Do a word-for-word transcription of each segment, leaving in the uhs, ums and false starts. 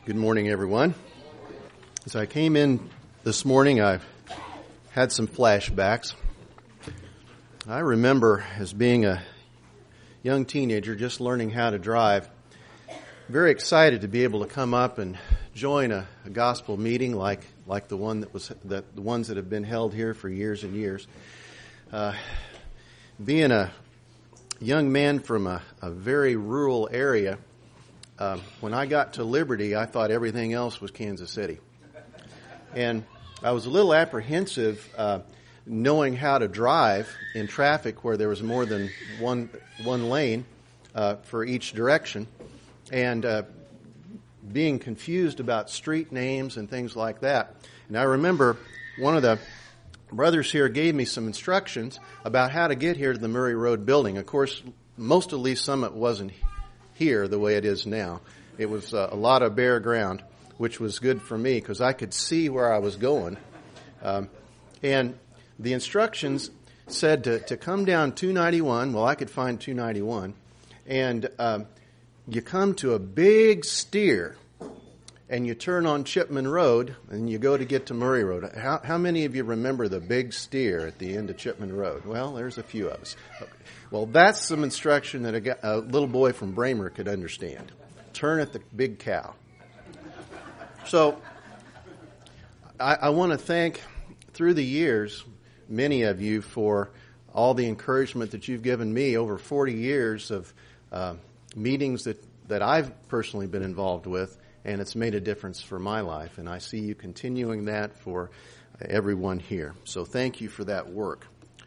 Good morning, everyone. As I came in this morning, I had some flashbacks. I remember as being a young teenager just learning how to drive, very excited to be able to come up and join a, a gospel meeting like like the one that was that the ones that have been held here for years and years. Uh, being a young man from a, a very rural area, uh, when I got to Liberty, I thought everything else was Kansas City, and I was a little apprehensive uh, knowing how to drive in traffic where there was more than one one lane uh, for each direction, and uh, being confused about street names and things like that. And I remember one of the brothers here gave me some instructions about how to get here to the Murray Road building. Of course, most of Lee Summit wasn't here the way it is now. It was uh, a lot of bare ground, which was good for me because I could see where I was going. Um, and the instructions said to, to come down two ninety-one. Well, I could find two ninety-one. And um, you come to a big steer, and you turn on Chipman Road, and you go to get to Murray Road. How, how many of you remember the big steer at the end of Chipman Road? Well, there's a few of us. Okay. Well, that's some instruction that a, a little boy from Bramer could understand. Turn at the big cow. So I, I want to thank, through the years, many of you for all the encouragement that you've given me over forty years of uh, meetings that, that I've personally been involved with, and it's made a difference for my life. And I see you continuing that for everyone here. So thank you for that work.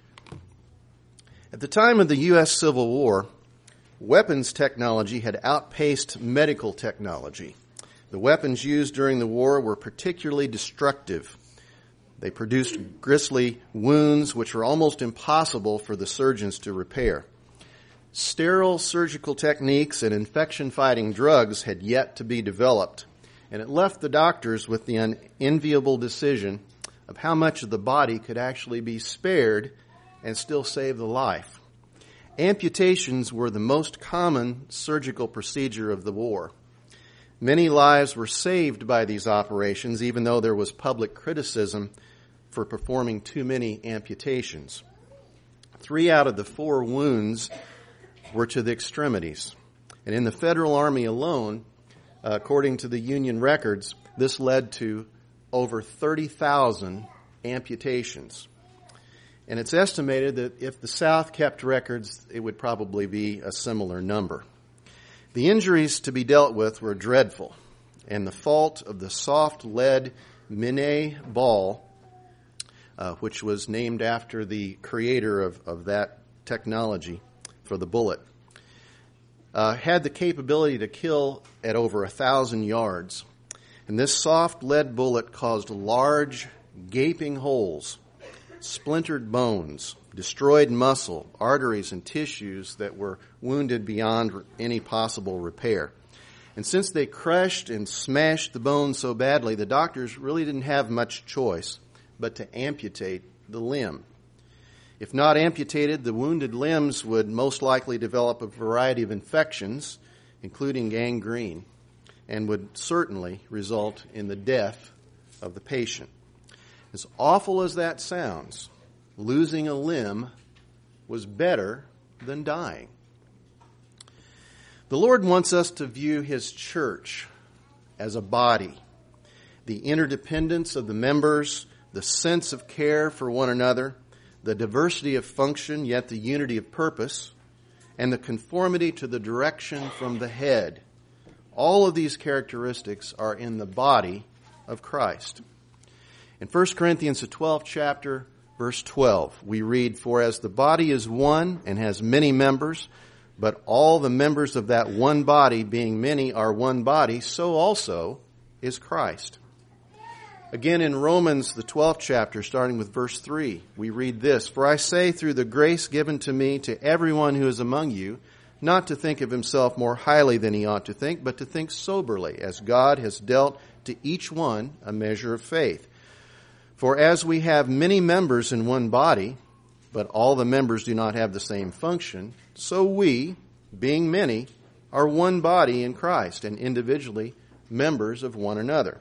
At the time of the U S Civil War, weapons technology had outpaced medical technology. The weapons used during the war were particularly destructive. They produced grisly wounds which were almost impossible for the surgeons to repair. Sterile surgical techniques and infection-fighting drugs had yet to be developed, and it left the doctors with the unenviable decision of how much of the body could actually be spared and still save the life. Amputations were the most common surgical procedure of the war. Many lives were saved by these operations, even though there was public criticism for performing too many amputations. Three out of the four wounds were to the extremities. And in the Federal Army alone, uh, according to the Union records, this led to over thirty thousand amputations. And it's estimated that if the South kept records, it would probably be a similar number. The injuries to be dealt with were dreadful, and the fault of the soft lead Minié ball, uh, which was named after the creator of, of that technology for the bullet, uh, had the capability to kill at over a thousand yards. And this soft lead bullet caused large, gaping holes, splintered bones, destroyed muscle, arteries, and tissues that were wounded beyond any possible repair. And since they crushed and smashed the bones so badly, the doctors really didn't have much choice but to amputate the limb. If not amputated, the wounded limbs would most likely develop a variety of infections, including gangrene, and would certainly result in the death of the patient. As awful as that sounds, losing a limb was better than dying. The Lord wants us to view His church as a body. The interdependence of the members, the sense of care for one another, the diversity of function, yet the unity of purpose, and the conformity to the direction from the head. All of these characteristics are in the body of Christ. In First Corinthians, the twelfth chapter, verse twelve, we read, "For as the body is one and has many members, but all the members of that one body, being many, are one body, so also is Christ." Again, in Romans, the twelfth chapter, starting with verse three, we read this, "For I say through the grace given to me to everyone who is among you, not to think of himself more highly than he ought to think, but to think soberly, as God has dealt to each one a measure of faith. For as we have many members in one body, but all the members do not have the same function, so we, being many, are one body in Christ, and individually members of one another.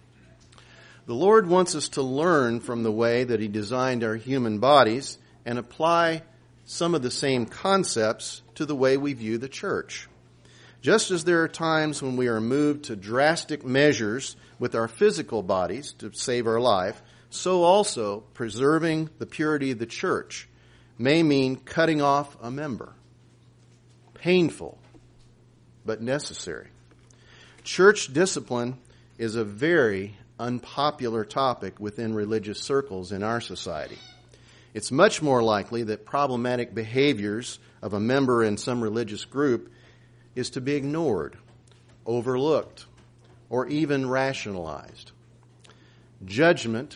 The Lord wants us to learn from the way that He designed our human bodies and apply some of the same concepts to the way we view the church. Just as there are times when we are moved to drastic measures with our physical bodies to save our life, so also preserving the purity of the church may mean cutting off a member. Painful, but necessary. Church discipline is a very unpopular topic within religious circles in our society. It's much more likely that problematic behaviors of a member in some religious group is to be ignored, overlooked, or even rationalized. Judgment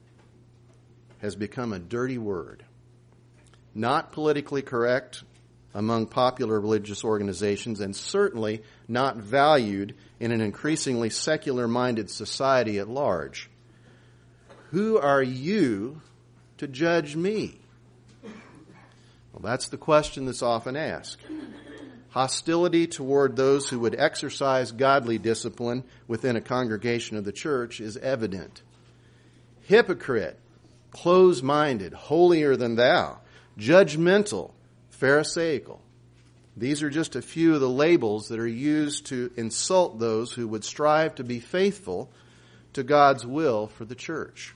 has become a dirty word, not politically correct among popular religious organizations, and certainly not valued in an increasingly secular-minded society at large. Who are you to judge me? Well, that's the question that's often asked. Hostility toward those who would exercise godly discipline within a congregation of the church is evident. Hypocrite, close-minded, holier than thou, judgmental, pharisaical. These are just a few of the labels that are used to insult those who would strive to be faithful to God's will for the church.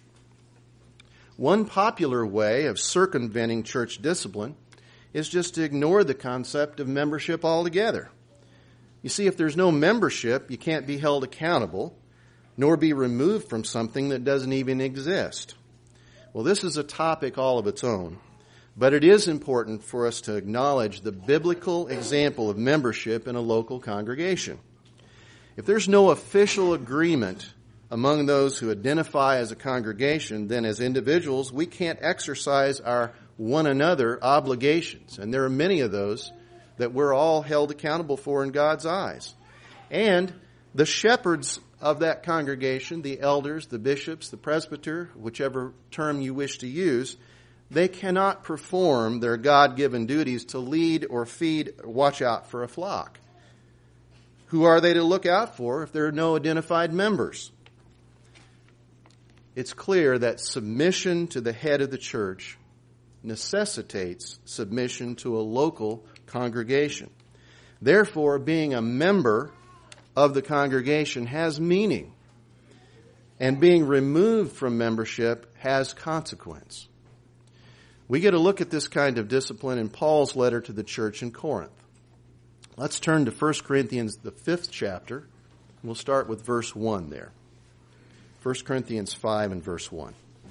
One popular way of circumventing church discipline is just to ignore the concept of membership altogether. You see, if there's no membership, you can't be held accountable, nor be removed from something that doesn't even exist. Well, this is a topic all of its own. But it is important for us to acknowledge the biblical example of membership in a local congregation. If there's no official agreement among those who identify as a congregation, then as individuals, we can't exercise our one another obligations. And there are many of those that we're all held accountable for in God's eyes. And the shepherds of that congregation, the elders, the bishops, the presbyter, whichever term you wish to use, they cannot perform their God-given duties to lead or feed or watch out for a flock. Who are they to look out for if there are no identified members? It's clear that submission to the head of the church necessitates submission to a local congregation. Therefore, being a member of the congregation has meaning, and being removed from membership has consequence. We get a look at this kind of discipline in Paul's letter to the church in Corinth. Let's turn to First Corinthians, the fifth chapter. We'll start with verse one there. First Corinthians five and verse one.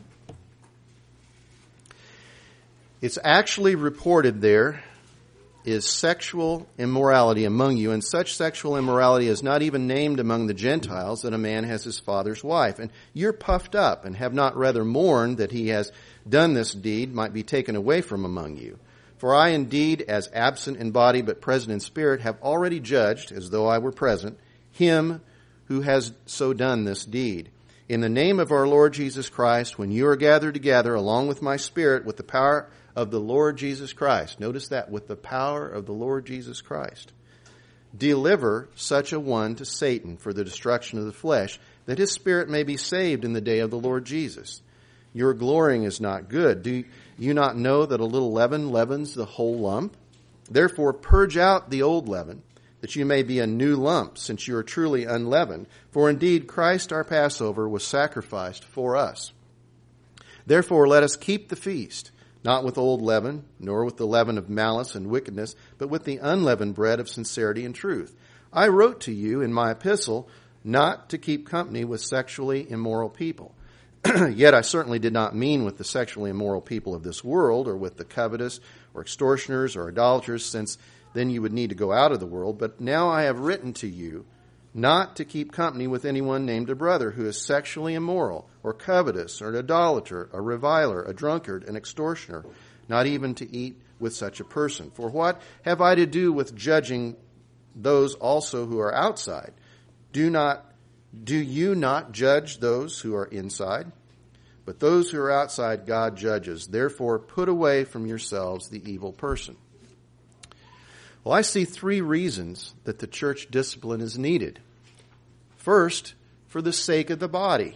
It's actually reported there is sexual immorality among you, and such sexual immorality is not even named among the Gentiles, that a man has his father's wife. And you're puffed up, and have not rather mourned that he has done this deed might be taken away from among you. For I indeed, as absent in body but present in spirit, have already judged, as though I were present, him who has so done this deed. In the name of our Lord Jesus Christ, when you are gathered together along with my spirit, with the power of the Lord Jesus Christ. Notice that, with the power of the Lord Jesus Christ. Deliver such a one to Satan for the destruction of the flesh, that his spirit may be saved in the day of the Lord Jesus. Your glorying is not good. Do you not know that a little leaven leavens the whole lump? Therefore purge out the old leaven, that you may be a new lump, since you are truly unleavened. For indeed Christ our Passover was sacrificed for us. Therefore let us keep the feast, not with old leaven, nor with the leaven of malice and wickedness, but with the unleavened bread of sincerity and truth. I wrote to you in my epistle not to keep company with sexually immoral people. Yet I certainly did not mean with the sexually immoral people of this world, or with the covetous, or extortioners, or idolaters, since then you would need to go out of the world. But now I have written to you not to keep company with anyone named a brother who is sexually immoral, or covetous, or an idolater, a reviler, a drunkard, an extortioner, not even to eat with such a person. For what have I to do with judging those also who are outside? Do not, do you not judge those who are inside? But those who are outside God judges. Therefore put away from yourselves the evil person. Well, I see three reasons that the church discipline is needed. First, for the sake of the body.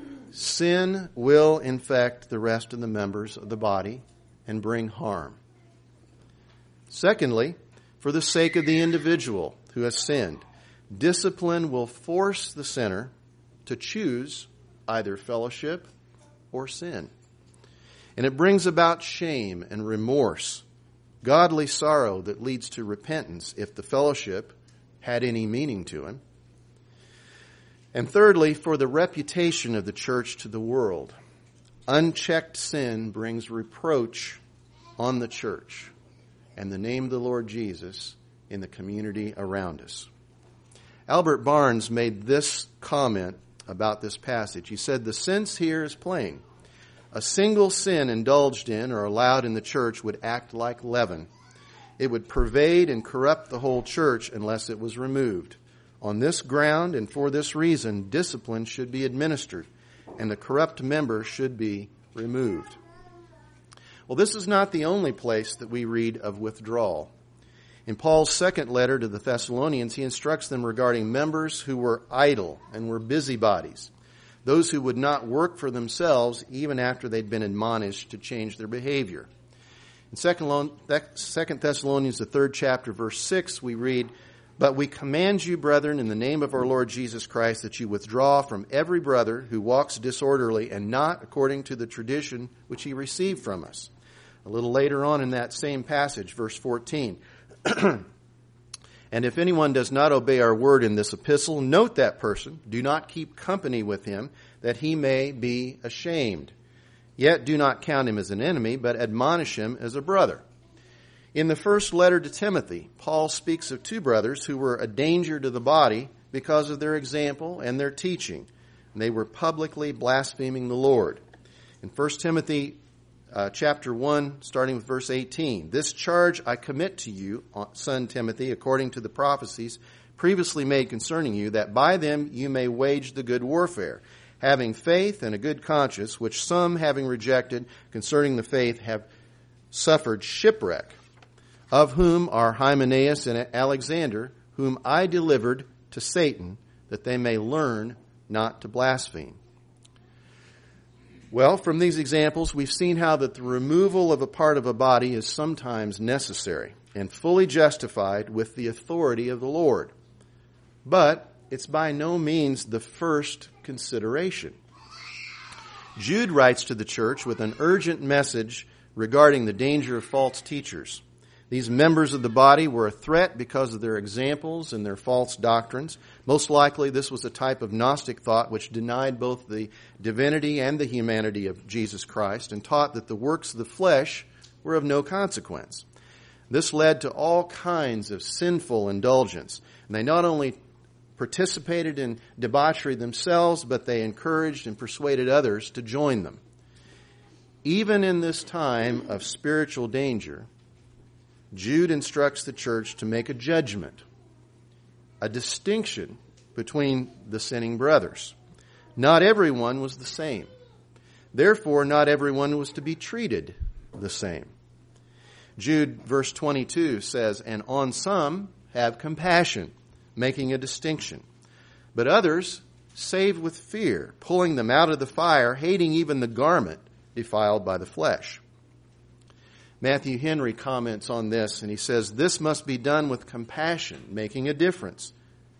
Sin will infect the rest of the members of the body and bring harm. Secondly, for the sake of the individual who has sinned. Discipline will force the sinner to choose either fellowship or sin. And it brings about shame and remorse, godly sorrow that leads to repentance if the fellowship had any meaning to him. And thirdly, for the reputation of the church to the world. Unchecked sin brings reproach on the church and the name of the Lord Jesus in the community around us. Albert Barnes made this comment about this passage. He said, the sense here is plain. A single sin indulged in or allowed in the church would act like leaven. It would pervade and corrupt the whole church unless it was removed. On this ground and for this reason, discipline should be administered, and the corrupt member should be removed. Well, this is not the only place that we read of withdrawal. In Paul's second letter to the Thessalonians, he instructs them regarding members who were idle and were busybodies, those who would not work for themselves even after they'd been admonished to change their behavior. In Second Thessalonians, the third chapter, verse six, we read, but we command you, brethren, in the name of our Lord Jesus Christ, that you withdraw from every brother who walks disorderly and not according to the tradition which he received from us. A little later on in that same passage, verse fourteen, and if anyone does not obey our word in this epistle, note that person, do not keep company with him, that he may be ashamed. Yet do not count him as an enemy, but admonish him as a brother. In the first letter to Timothy, Paul speaks of two brothers who were a danger to the body because of their example and their teaching. And they were publicly blaspheming the Lord. In First Timothy uh, chapter one, starting with verse eighteen, this charge I commit to you, son Timothy, according to the prophecies previously made concerning you, that by them you may wage the good warfare, having faith and a good conscience, which some, having rejected concerning the faith, have suffered shipwreck, of whom are Hymenaeus and Alexander, whom I delivered to Satan, that they may learn not to blaspheme. Well, from these examples, we've seen how that the removal of a part of a body is sometimes necessary and fully justified with the authority of the Lord. But it's by no means the first consideration. Jude writes to the church with an urgent message regarding the danger of false teachers. These members of the body were a threat because of their examples and their false doctrines. Most likely this was a type of Gnostic thought which denied both the divinity and the humanity of Jesus Christ and taught that the works of the flesh were of no consequence. This led to all kinds of sinful indulgence. And they not only participated in debauchery themselves, but they encouraged and persuaded others to join them. Even in this time of spiritual danger, Jude instructs the church to make a judgment, a distinction between the sinning brothers. Not everyone was the same. Therefore, not everyone was to be treated the same. Jude, verse twenty-two says, and on some have compassion, making a distinction. But others save with fear, pulling them out of the fire, hating even the garment defiled by the flesh. Matthew Henry comments on this, and he says, this must be done with compassion, making a difference.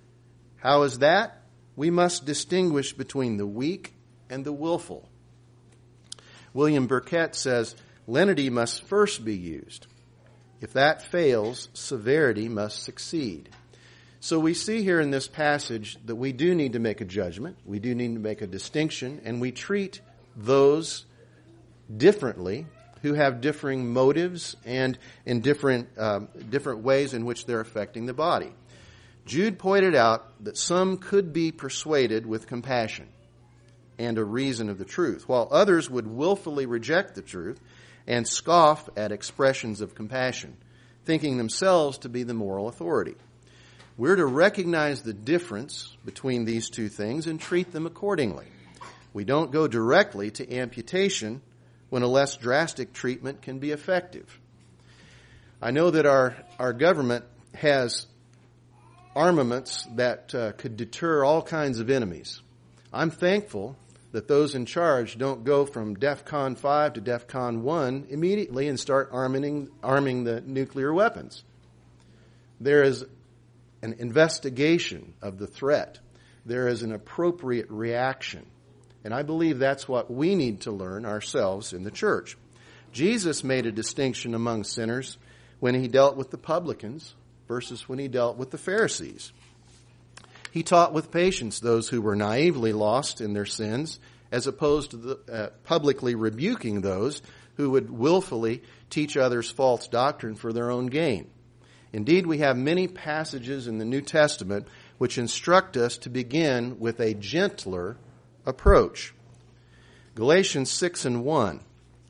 How is that? We must distinguish between the weak and the willful. William Burkett says, lenity must first be used. If that fails, severity must succeed. So we see here in this passage that we do need to make a judgment, we do need to make a distinction, and we treat those differently who have differing motives and in different um, different ways in which they're affecting the body. Jude pointed out that some could be persuaded with compassion and a reason of the truth, while others would willfully reject the truth and scoff at expressions of compassion, thinking themselves to be the moral authority. We're to recognize the difference between these two things and treat them accordingly. We don't go directly to amputation when a less drastic treatment can be effective. I know that our, our government has armaments that uh, could deter all kinds of enemies. I'm thankful that those in charge don't go from DEFCON five to DEFCON one immediately and start arming, arming the nuclear weapons. There is an investigation of the threat. There is an appropriate reaction. And I believe that's what we need to learn ourselves in the church. Jesus made a distinction among sinners when he dealt with the publicans versus when he dealt with the Pharisees. He taught with patience those who were naively lost in their sins, as opposed to the, uh, publicly rebuking those who would willfully teach others false doctrine for their own gain. Indeed, we have many passages in the New Testament which instruct us to begin with a gentler approach. Galatians six and one.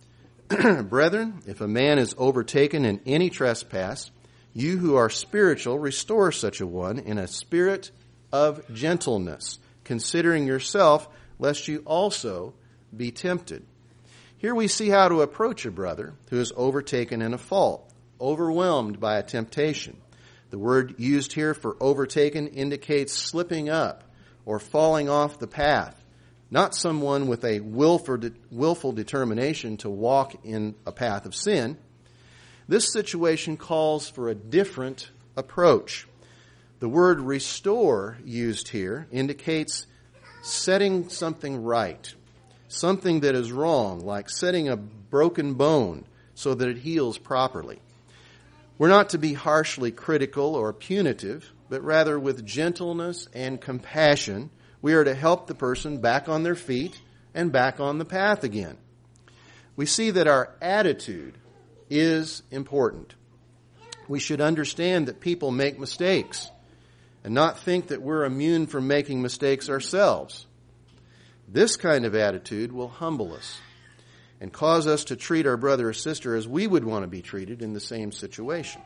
Brethren, if a man is overtaken in any trespass, you who are spiritual, restore such a one in a spirit of gentleness, considering yourself, lest you also be tempted. Here we see how to approach a brother who is overtaken in a fault, overwhelmed by a temptation. The word used here for overtaken indicates slipping up or falling off the path, not someone with a willful, willful determination to walk in a path of sin. This situation calls for a different approach. The word restore used here indicates setting something right, something that is wrong, like setting a broken bone so that it heals properly. We're not to be harshly critical or punitive, but rather with gentleness and compassion, we are to help the person back on their feet and back on the path again. We see that our attitude is important. We should understand that people make mistakes and not think that we're immune from making mistakes ourselves. This kind of attitude will humble us and cause us to treat our brother or sister as we would want to be treated in the same situation.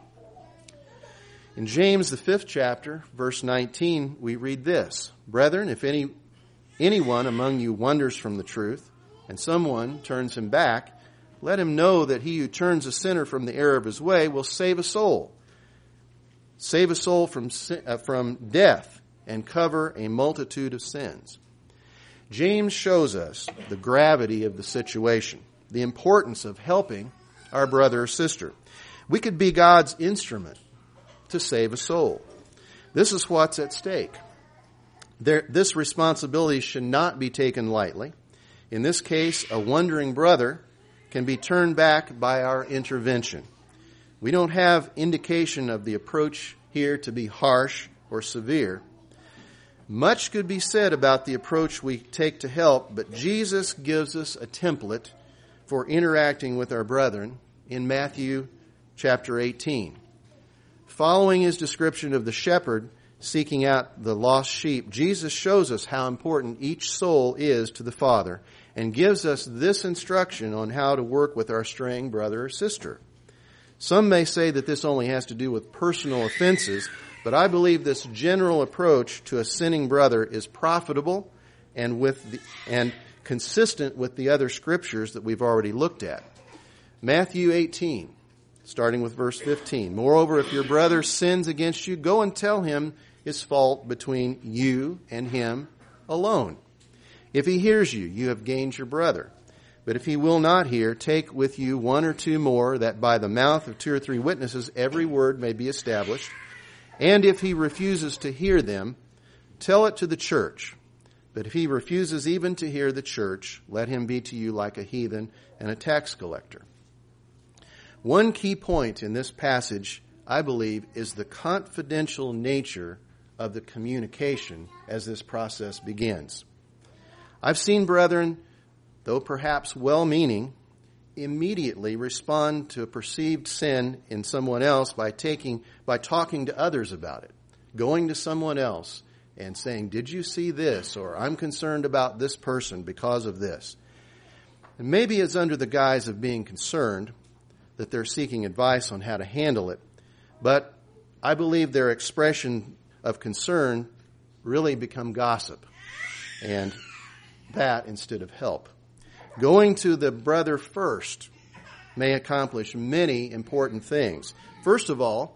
In James, the fifth chapter, verse nineteen, we read this: Brethren, if any anyone among you wanders from the truth, and someone turns him back, let him know that he who turns a sinner from the error of his way will save a soul. Save a soul from uh, from death and cover a multitude of sins. James shows us the gravity of the situation, the importance of helping our brother or sister. We could be God's instrument to save a soul. This is what's at stake. There, this responsibility should not be taken lightly. In this case, a wandering brother can be turned back by our intervention. We don't have indication of the approach here to be harsh or severe. Much could be said about the approach we take to help, but Jesus gives us a template for interacting with our brethren in Matthew chapter eighteen. Following his description of the shepherd seeking out the lost sheep, Jesus shows us how important each soul is to the Father and gives us this instruction on how to work with our straying brother or sister. Some may say that this only has to do with personal offenses, but I believe this general approach to a sinning brother is profitable and with the, and consistent with the other scriptures that we've already looked at. Matthew eighteen, starting with verse fifteen. Moreover, if your brother sins against you, go and tell him his fault between you and him alone. If he hears you, you have gained your brother. But if he will not hear, take with you one or two more, that by the mouth of two or three witnesses every word may be established. And if he refuses to hear them, tell it to the church. But if he refuses even to hear the church, let him be to you like a heathen and a tax collector. One key point in this passage, I believe, is the confidential nature of the communication as this process begins. I've seen brethren, though perhaps well-meaning, immediately respond to a perceived sin in someone else by taking, by talking to others about it, going to someone else and saying, "Did you see this?" or "I'm concerned about this person because of this." And maybe it's under the guise of being concerned that they're seeking advice on how to handle it, but I believe their expression of concern really become gossip, and that instead of help. Going to the brother first may accomplish many important things. First of all,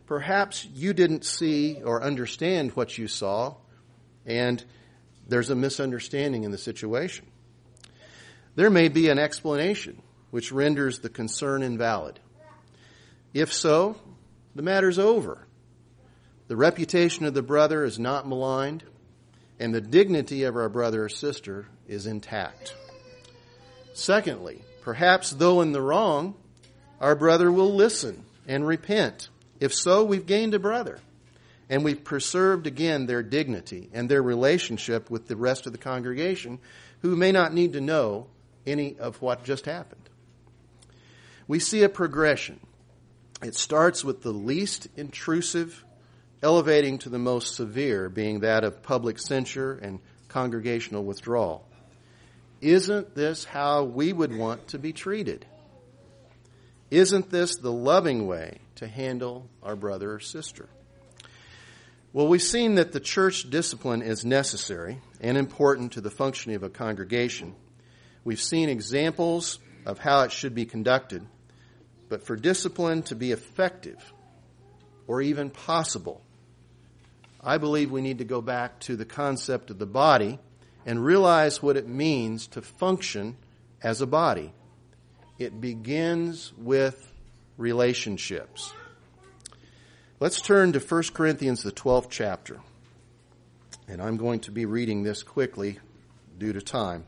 Perhaps you didn't see or understand what you saw, and there's a misunderstanding in the situation. There may be an explanation which renders the concern invalid. If so, the matter's over. The reputation of the brother is not maligned, and the dignity of our brother or sister is intact. Secondly, perhaps though in the wrong, our brother will listen and repent. If so, we've gained a brother, and we've preserved again their dignity and their relationship with the rest of the congregation, who may not need to know any of what just happened. We see a progression. It starts with the least intrusive, elevating to the most severe, being that of public censure and congregational withdrawal. Isn't this how we would want to be treated? Isn't this the loving way to handle our brother or sister? Well, we've seen that the church discipline is necessary and important to the functioning of a congregation. We've seen examples of how it should be conducted. But for discipline to be effective or even possible, I believe we need to go back to the concept of the body and realize what it means to function as a body. It begins with relationships. Let's turn to First Corinthians, the twelfth chapter. And I'm going to be reading this quickly due to time.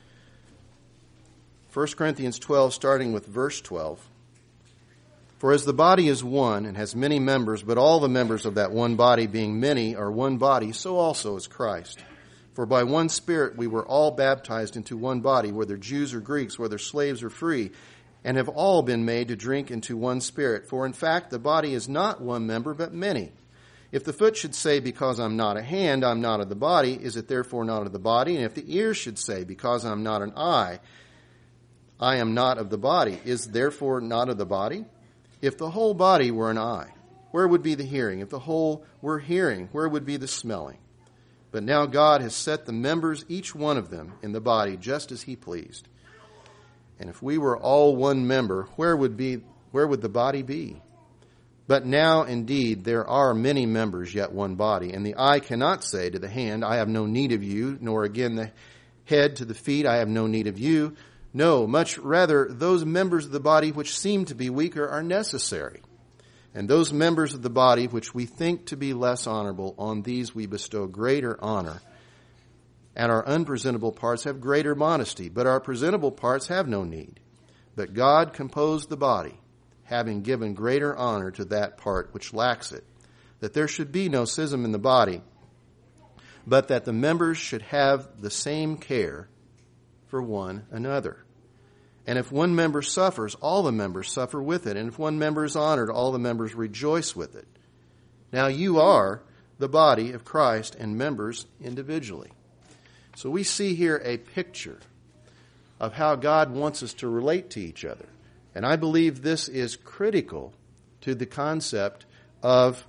First Corinthians twelve, starting with verse twelve. For as the body is one and has many members, but all the members of that one body being many are one body, so also is Christ. For by one Spirit we were all baptized into one body, whether Jews or Greeks, whether slaves or free, and have all been made to drink into one Spirit. For in fact the body is not one member, but many. If the foot should say, because I'm not a hand, I'm not of the body, is it therefore not of the body? And if the ear should say, because I'm not an eye, I am not of the body, is therefore not of the body? If the whole body were an eye, where would be the hearing? If the whole were hearing, where would be the smelling? But now God has set the members, each one of them, in the body just as he pleased. And if we were all one member, where would be, where would the body be? But now indeed there are many members, yet one body. And the eye cannot say to the hand, I have no need of you, nor again the head to the feet, I have no need of you. No, much rather, those members of the body which seem to be weaker are necessary. And those members of the body which we think to be less honorable, on these we bestow greater honor. And our unpresentable parts have greater modesty, but our presentable parts have no need. But God composed the body, having given greater honor to that part which lacks it, that there should be no schism in the body, but that the members should have the same care for one another. And if one member suffers, all the members suffer with it. And if one member is honored, all the members rejoice with it. Now you are the body of Christ and members individually. So we see here a picture of how God wants us to relate to each other. And I believe this is critical to the concept of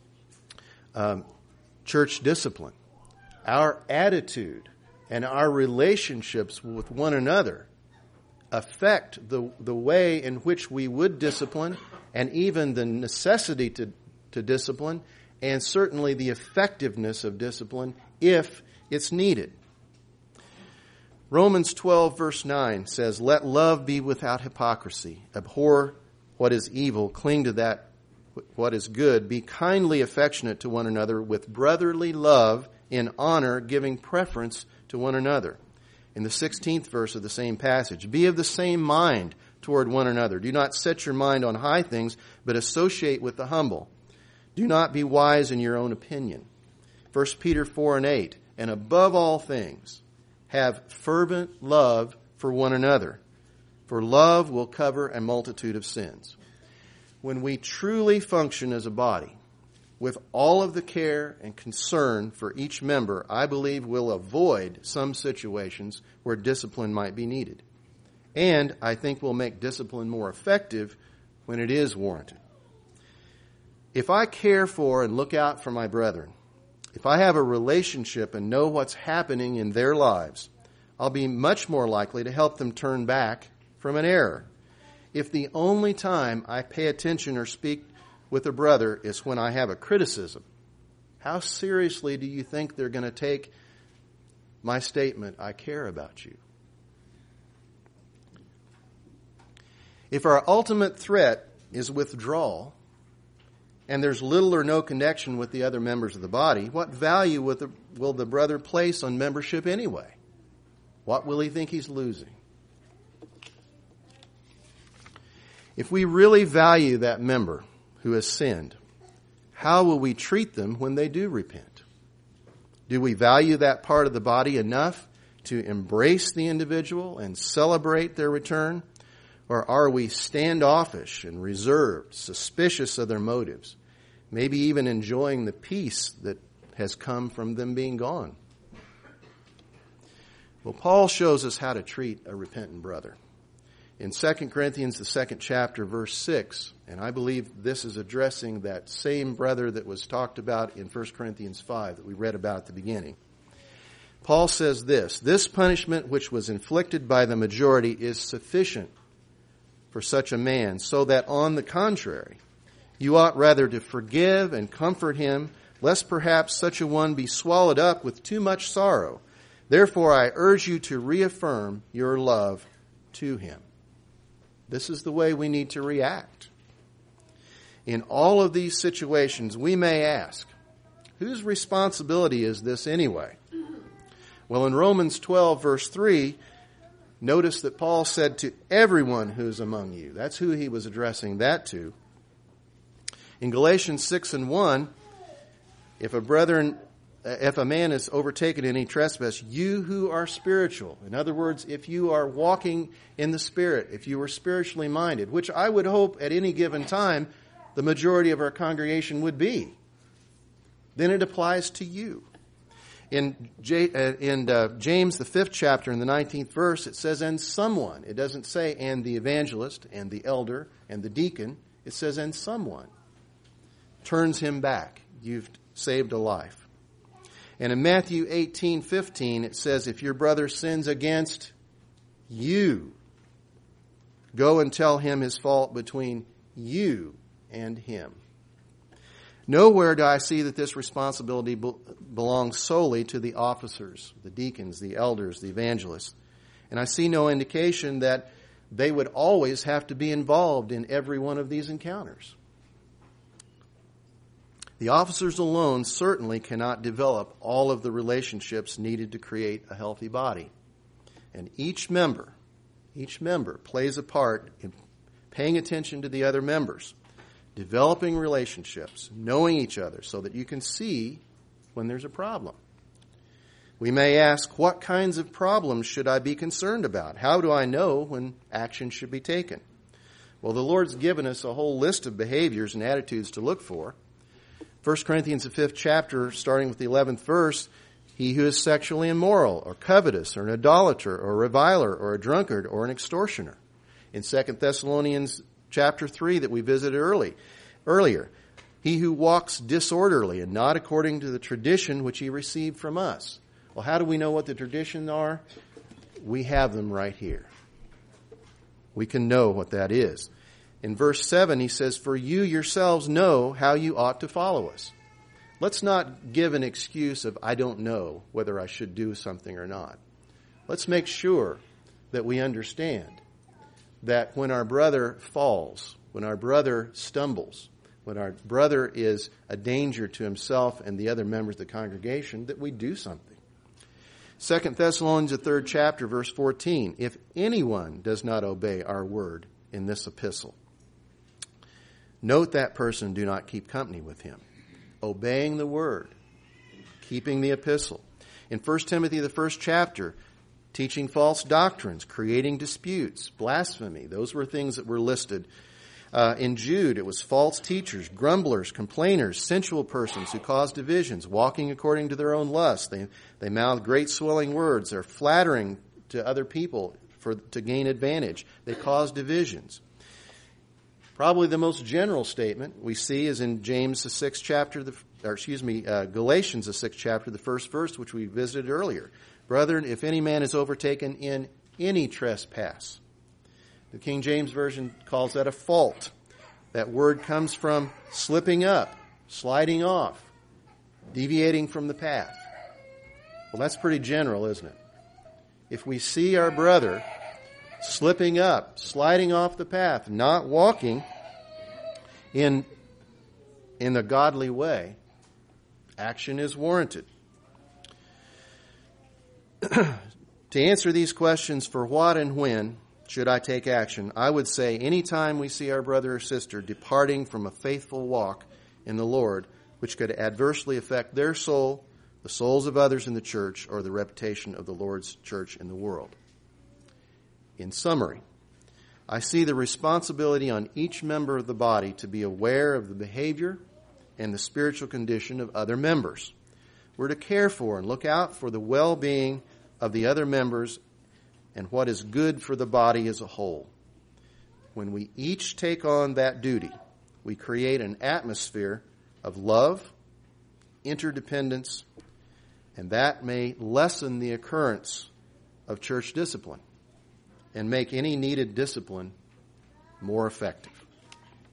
um, church discipline. Our attitude and our relationships with one another affect the, the way in which we would discipline, and even the necessity to, to discipline, and certainly the effectiveness of discipline if it's needed. Romans twelve verse nine says, let love be without hypocrisy. Abhor what is evil, cling to that what is good. Be kindly affectionate to one another with brotherly love, in honor, giving preference to one another. In the sixteenth verse of the same passage, be of the same mind toward one another. Do not set your mind on high things, but associate with the humble. Do not be wise in your own opinion. First Peter four and eight, and above all things, have fervent love for one another, for love will cover a multitude of sins. When we truly function as a body, with all of the care and concern for each member, I believe we'll avoid some situations where discipline might be needed. And I think we'll make discipline more effective when it is warranted. If I care for and look out for my brethren, if I have a relationship and know what's happening in their lives, I'll be much more likely to help them turn back from an error. If the only time I pay attention or speak with a brother is when I have a criticism. How seriously do you think they're going to take my statement, I care about you? If our ultimate threat is withdrawal, and there's little or no connection with the other members of the body, what value will the, will the brother place on membership anyway? What will he think he's losing? If we really value that member who has sinned, how will we treat them when they do repent? Do we value that part of the body enough to embrace the individual and celebrate their return? Or are we standoffish and reserved, suspicious of their motives, maybe even enjoying the peace that has come from them being gone? Well, Paul shows us how to treat a repentant brother. In Second Corinthians, the second chapter, verse six, and I believe this is addressing that same brother that was talked about in First Corinthians five that we read about at the beginning. Paul says this, "This punishment which was inflicted by the majority is sufficient for such a man, so that on the contrary, you ought rather to forgive and comfort him, lest perhaps such a one be swallowed up with too much sorrow. Therefore I urge you to reaffirm your love to him." This is the way we need to react. In all of these situations, we may ask, whose responsibility is this anyway? Well, in Romans twelve, verse three, notice that Paul said to everyone who's among you. That's who he was addressing that to. In Galatians six and one, if a brethren, if a man is overtaken in any trespass, you who are spiritual, in other words, if you are walking in the Spirit, if you are spiritually minded, which I would hope at any given time the majority of our congregation would be, then it applies to you. In, J, uh, in uh, James, the fifth chapter, in the nineteenth verse, it says, "And someone." It doesn't say, "and the evangelist, and the elder, and the deacon." It says, "and someone." Turns him back. You've saved a life. And in Matthew eighteen fifteen, it says, "If your brother sins against you, go and tell him his fault between you and him." Nowhere do I see that this responsibility be- belongs solely to the officers, the deacons, the elders, the evangelists. And I see no indication that they would always have to be involved in every one of these encounters. The officers alone certainly cannot develop all of the relationships needed to create a healthy body. And each member, each member plays a part in paying attention to the other members, developing relationships, knowing each other so that you can see when there's a problem. We may ask, what kinds of problems should I be concerned about? How do I know when action should be taken? Well, the Lord's given us a whole list of behaviors and attitudes to look for. First Corinthians, the fifth chapter, starting with the eleventh verse, "He who is sexually immoral, or covetous, or an idolater, or a reviler, or a drunkard, or an extortioner." In Second Thessalonians chapter three that we visited early, earlier, "He who walks disorderly and not according to the tradition which he received from us." Well, how do we know what the traditions are? We have them right here. We can know what that is. In verse seven, he says, "For you yourselves know how you ought to follow us." Let's not give an excuse of, "I don't know whether I should do something or not." Let's make sure that we understand that when our brother falls, when our brother stumbles, when our brother is a danger to himself and the other members of the congregation, that we do something. Second Thessalonians, the third chapter, verse fourteen, "If anyone does not obey our word in this epistle, note that person and do not keep company with him." Obeying the word, keeping the epistle. In First Timothy, the first chapter, teaching false doctrines, creating disputes, blasphemy. Those were things that were listed. Uh, in Jude, it was false teachers, grumblers, complainers, sensual persons who cause divisions, walking according to their own lusts. They, they mouth great swelling words. They're flattering to other people for to gain advantage. They cause divisions. Probably the most general statement we see is in James, the sixth chapter, the, or excuse me, uh, Galatians, the sixth chapter, the first verse, which we visited earlier. "Brethren, if any man is overtaken in any trespass," the King James Version calls that a fault, That word comes from slipping up, sliding off, deviating from the path. Well, that's pretty general, isn't it? If we see our brother slipping up, sliding off the path, not walking in, in the godly way, action is warranted. To answer these questions, for what and when should I take action, I would say anytime we see our brother or sister departing from a faithful walk in the Lord, which could adversely affect their soul, the souls of others in the church, or the reputation of the Lord's church in the world. In summary, I see the responsibility on each member of the body to be aware of the behavior and the spiritual condition of other members. We're to care for and look out for the well-being of the other members and what is good for the body as a whole. When we each take on that duty, we create an atmosphere of love, interdependence, and that may lessen the occurrence of church discipline and make any needed discipline more effective.